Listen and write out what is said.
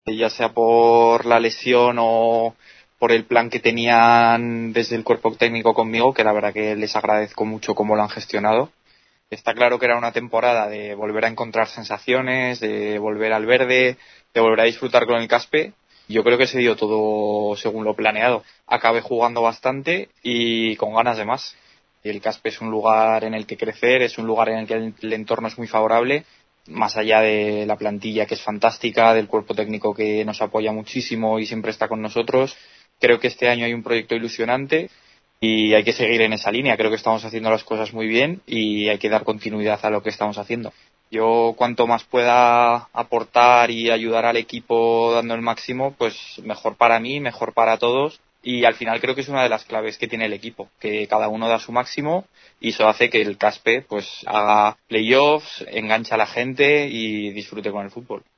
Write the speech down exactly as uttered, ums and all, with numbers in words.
ya sea por la lesión o por el plan que tenían desde el cuerpo técnico conmigo, que la verdad que les agradezco mucho cómo lo han gestionado. Está claro que era una temporada de volver a encontrar sensaciones, de volver al verde, de volver a disfrutar con el Caspe. Yo creo que se dio todo según lo planeado. Acabé jugando bastante y con ganas de más. El Caspe es un lugar en el que crecer, es un lugar en el que el, el entorno es muy favorable, más allá de la plantilla que es fantástica, del cuerpo técnico que nos apoya muchísimo y siempre está con nosotros. Creo que este año hay un proyecto ilusionante y hay que seguir en esa línea. Creo que estamos haciendo las cosas muy bien y hay que dar continuidad a lo que estamos haciendo. Yo cuanto más pueda aportar y ayudar al equipo dando el máximo, pues mejor para mí, mejor para todos. Y al final creo que es una de las claves que tiene el equipo, que cada uno da su máximo y eso hace que el Caspe pues haga playoffs, enganche a la gente y disfrute con el fútbol.